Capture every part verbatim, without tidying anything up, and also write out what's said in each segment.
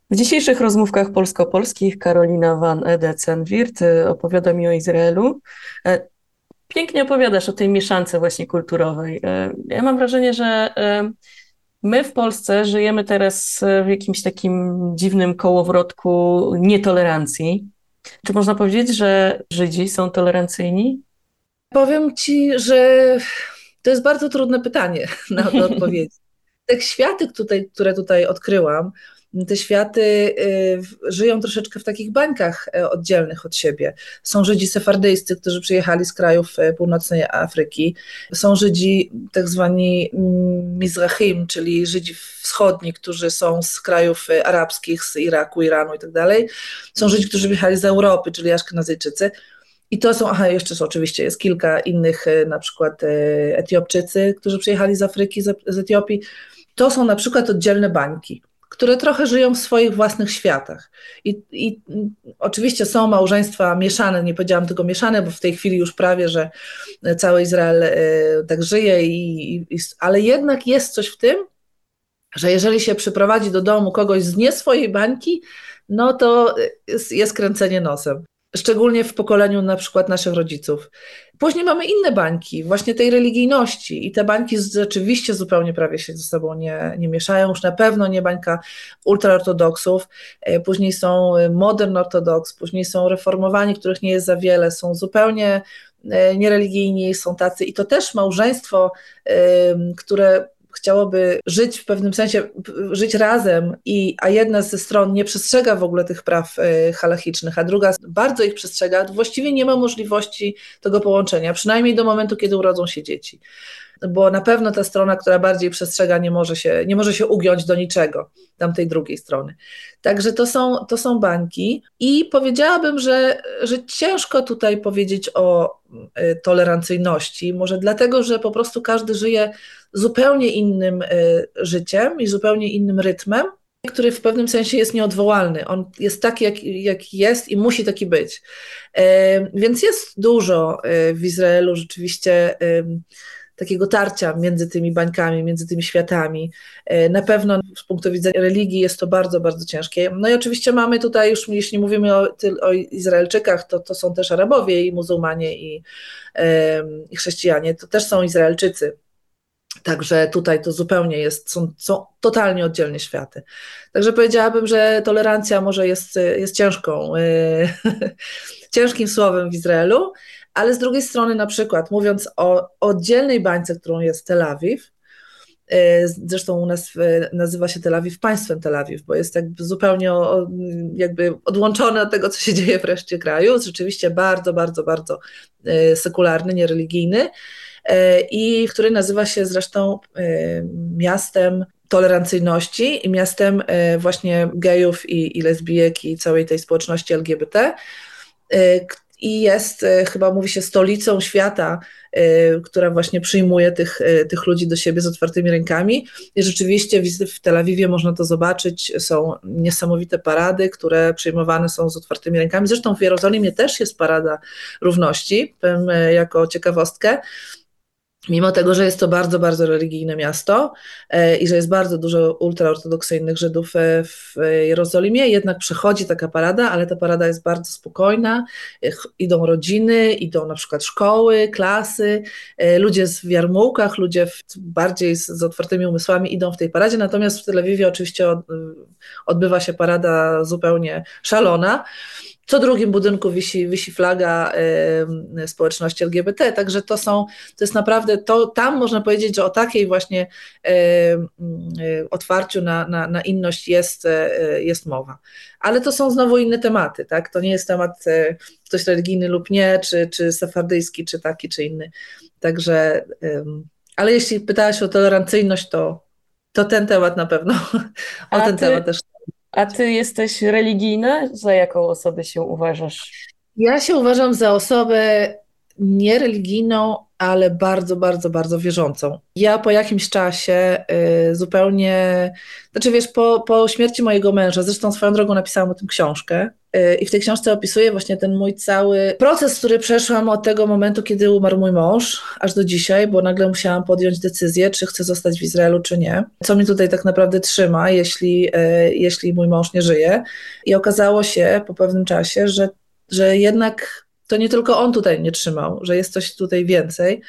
W dzisiejszych rozmówkach polsko-polskich Karolina van Ede-Cenwirt opowiada mi o Izraelu. E, Pięknie opowiadasz o tej mieszance właśnie kulturowej. E, Ja mam wrażenie, że e, my w Polsce żyjemy teraz w jakimś takim dziwnym kołowrotku nietolerancji. Czy można powiedzieć, że Żydzi są tolerancyjni? Powiem ci, że to jest bardzo trudne pytanie na do odpowiedzi. Te światy, tutaj, które tutaj odkryłam, te światy y, w- żyją troszeczkę w takich bańkach y, oddzielnych od siebie. Są Żydzi sefardyjscy, którzy przyjechali z krajów y, północnej Afryki. Są Żydzi tak zwani mm, Mizrahim, czyli Żydzi wschodni, którzy są z krajów y, arabskich, z Iraku, Iranu i tak dalej. Są Żydzi, którzy przyjechali z Europy, czyli Aszkenazyjczycy. I to są, aha, jeszcze są, oczywiście jest kilka innych, e, na przykład e, Etiopczycy, którzy przyjechali z Afryki, z, z Etiopii. To są na przykład oddzielne bańki, które trochę żyją w swoich własnych światach. I, i mm, oczywiście są małżeństwa mieszane, nie powiedziałam tylko mieszane, bo w tej chwili już prawie, że cały Izrael e, tak żyje, i, i, ale jednak jest coś w tym, że jeżeli się przyprowadzi do domu kogoś z nie swojej bańki, no to jest, jest kręcenie nosem. Szczególnie w pokoleniu na przykład naszych rodziców. Później mamy inne bańki, właśnie tej religijności, i te bańki z- rzeczywiście zupełnie prawie się ze sobą nie, nie mieszają. Już na pewno nie bańka ultraortodoksów. E, później są e, modern ortodoks, później są reformowani, których nie jest za wiele, są zupełnie e, niereligijni, są tacy, i to też małżeństwo, e, które chciałoby żyć w pewnym sensie, p- żyć razem, i, a jedna ze stron nie przestrzega w ogóle tych praw e, halachicznych, a druga bardzo ich przestrzega, to właściwie nie ma możliwości tego połączenia, przynajmniej do momentu, kiedy urodzą się dzieci. Bo na pewno ta strona, która bardziej przestrzega, nie może się, nie może się ugiąć do niczego tamtej drugiej strony. Także to są, to są bańki, i powiedziałabym, że, że ciężko tutaj powiedzieć o y, tolerancyjności, może dlatego, że po prostu każdy żyje zupełnie innym y, życiem i zupełnie innym rytmem, który w pewnym sensie jest nieodwołalny. On jest taki, jak, jak jest, i musi taki być. E, Więc jest dużo y, w Izraelu rzeczywiście y, takiego tarcia między tymi bańkami, między tymi światami. E, Na pewno z punktu widzenia religii jest to bardzo, bardzo ciężkie. No i oczywiście mamy tutaj już, jeśli mówimy o, tyl- o Izraelczykach, to, to są też Arabowie i muzułmanie i, em, i chrześcijanie. To też są Izraelczycy. Także tutaj to zupełnie jest, są, są totalnie oddzielne światy. Także powiedziałabym, że tolerancja może jest, jest ciężką, e, ciężkim słowem w Izraelu, ale z drugiej strony, na przykład mówiąc o oddzielnej bańce, którą jest Tel Awiw, e, zresztą u nas e, nazywa się Tel Awiw państwem Tel Awiw, bo jest jakby zupełnie o- jakby odłączony od tego, co się dzieje w reszcie kraju. Rzeczywiście bardzo, bardzo, bardzo e, sekularny, niereligijny, e, i który nazywa się zresztą e, miastem tolerancyjności i miastem e, właśnie gejów i, i lesbijek i całej tej społeczności L G B T. E, k- I jest, e, chyba mówi się, stolicą świata, e, która właśnie przyjmuje tych, e, tych ludzi do siebie z otwartymi rękami. I rzeczywiście w w Tel Awiwie można to zobaczyć. Są niesamowite parady, które przyjmowane są z otwartymi rękami. Zresztą w Jerozolimie też jest parada równości, powiem e, jako ciekawostkę. Mimo tego, że jest to bardzo, bardzo religijne miasto e, i że jest bardzo dużo ultraortodoksyjnych Żydów e, w Jerozolimie, jednak przychodzi taka parada, ale ta parada jest bardzo spokojna. E, ch- Idą rodziny, idą na przykład szkoły, klasy, e, ludzie z- w jarmułkach, ludzie w, bardziej z, z otwartymi umysłami idą w tej paradzie, natomiast w Tel Awiwie oczywiście od, odbywa się parada zupełnie szalona. Co drugim budynku wisi, wisi flaga e, społeczności L G B T, także to są, to jest naprawdę, to tam można powiedzieć, że o takiej właśnie e, e, otwarciu na, na, na inność jest, e, jest mowa. Ale to są znowu inne tematy, tak? To nie jest temat e, ktoś religijny lub nie, czy, czy sefardyjski, czy taki, czy inny. Także, em, ale jeśli pytałaś o tolerancyjność, to, to ten temat na pewno, o A ten temat ty, też. a ty jesteś religijna? Za jaką osobę się uważasz? Ja się uważam za osobę niereligijną, ale bardzo, bardzo, bardzo wierzącą. Ja po jakimś czasie y, zupełnie, znaczy wiesz, po, po śmierci mojego męża, zresztą swoją drogą napisałam o tym książkę, I w tej książce opisuję właśnie ten mój cały proces, który przeszłam od tego momentu, kiedy umarł mój mąż, aż do dzisiaj, bo nagle musiałam podjąć decyzję, czy chcę zostać w Izraelu, czy nie. Co mnie tutaj tak naprawdę trzyma, jeśli, jeśli mój mąż nie żyje. I okazało się po pewnym czasie, że, że jednak to nie tylko on tutaj mnie trzymał, że jest coś tutaj więcej.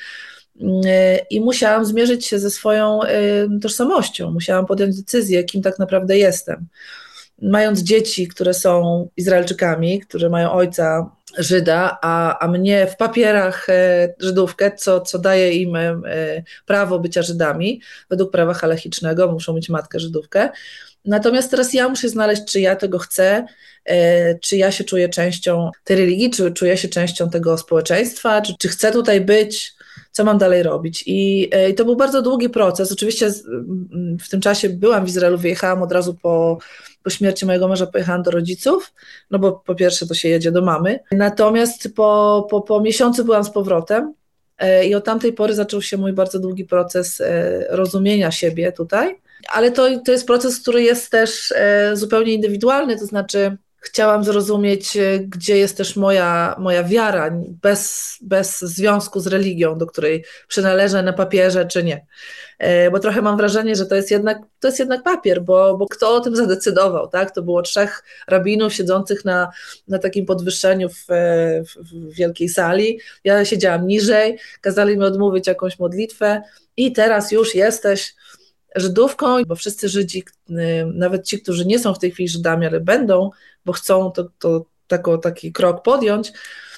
I musiałam zmierzyć się ze swoją tożsamością. Musiałam podjąć decyzję, kim tak naprawdę jestem. Mając dzieci, które są Izraelczykami, które mają ojca Żyda, a, a mnie w papierach e, Żydówkę, co, co daje im e, prawo bycia Żydami, według prawa halachicznego, muszą mieć matkę Żydówkę. Natomiast teraz ja muszę znaleźć, czy ja tego chcę, e, czy ja się czuję częścią tej religii, czy czuję się częścią tego społeczeństwa, czy, czy chcę tutaj być, co mam dalej robić. I, e, I to był bardzo długi proces. Oczywiście z, w tym czasie byłam w Izraelu, wyjechałam od razu po Po śmierci mojego męża pojechałam do rodziców, no bo po pierwsze to się jedzie do mamy. Natomiast po, po, po miesiącu byłam z powrotem e, i od tamtej pory zaczął się mój bardzo długi proces e, rozumienia siebie tutaj. Ale to, to jest proces, który jest też e, zupełnie indywidualny, to znaczy chciałam zrozumieć, e, gdzie jest też moja, moja wiara, bez, bez związku z religią, do której przynależę na papierze czy nie. Bo trochę mam wrażenie, że to jest jednak, to jest jednak papier, bo, bo kto o tym zadecydował, tak? To było trzech rabinów siedzących na, na takim podwyższeniu w, w, w wielkiej sali. Ja siedziałam niżej, kazali mi odmówić jakąś modlitwę i teraz już jesteś Żydówką, bo wszyscy Żydzi, nawet ci, którzy nie są w tej chwili Żydami, ale będą, bo chcą to, to tako, taki krok podjąć,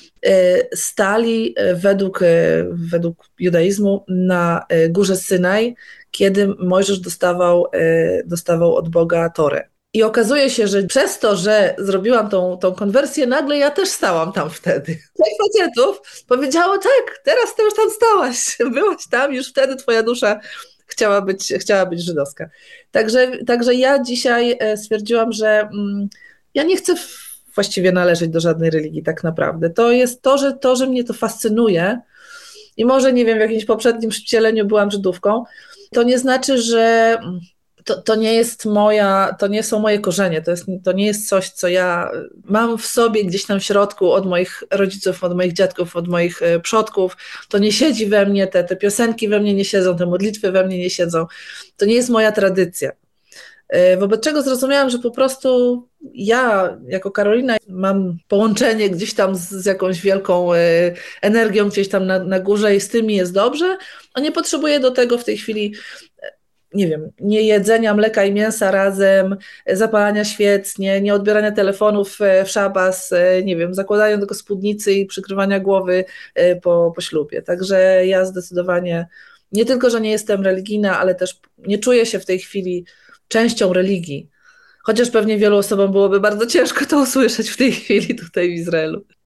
stali według, według judaizmu na górze Synaj, kiedy Mojżesz dostawał, dostawał od Boga Torę. I okazuje się, że przez to, że zrobiłam tą, tą konwersję, nagle ja też stałam tam wtedy. Trzech facetów powiedziało, tak, teraz ty już tam stałaś, byłaś tam, już wtedy twoja dusza chciała być, chciała być żydowska. Także, także ja dzisiaj stwierdziłam, że mm, ja nie chcę właściwie należeć do żadnej religii tak naprawdę. To jest to, że, to, że mnie to fascynuje i może, nie wiem, w jakimś poprzednim wcieleniu byłam Żydówką, to nie znaczy, że to, to nie jest moja, to nie są moje korzenie, to, jest, to nie jest coś, co ja mam w sobie gdzieś tam w środku od moich rodziców, od moich dziadków, od moich przodków, to nie siedzi we mnie, te, te piosenki we mnie nie siedzą, te modlitwy we mnie nie siedzą, to nie jest moja tradycja. Wobec czego zrozumiałam, że po prostu ja jako Karolina mam połączenie gdzieś tam z, z jakąś wielką energią gdzieś tam na, na górze i z tym mi jest dobrze, a nie potrzebuję do tego w tej chwili, nie wiem, nie jedzenia mleka i mięsa razem, zapalania świec, nie, nie odbierania telefonów w szabas, nie wiem, zakładania tylko spódnicy i przykrywania głowy po, po ślubie. Także ja zdecydowanie nie tylko, że nie jestem religijna, ale też nie czuję się w tej chwili częścią religii, chociaż pewnie wielu osobom byłoby bardzo ciężko to usłyszeć w tej chwili tutaj w Izraelu.